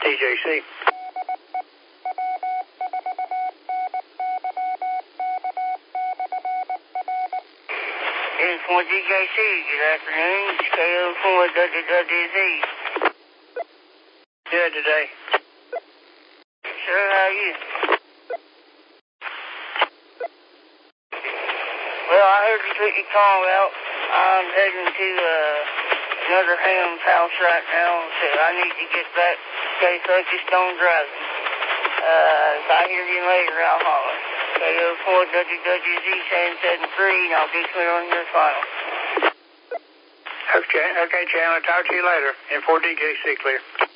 TJC. It's for TJC. Good afternoon. It's KO4WWZ. Good today. Sir, how are you? Well, I heard you took your call out. I'm heading to another ham's house right now, so I need to get back. Stay focused on driving. If I hear you later, I'll holler. KO4WWZ 773, and I'll be clear on your final. Okay, Chandler. Talk to you later. In 4DJC clear.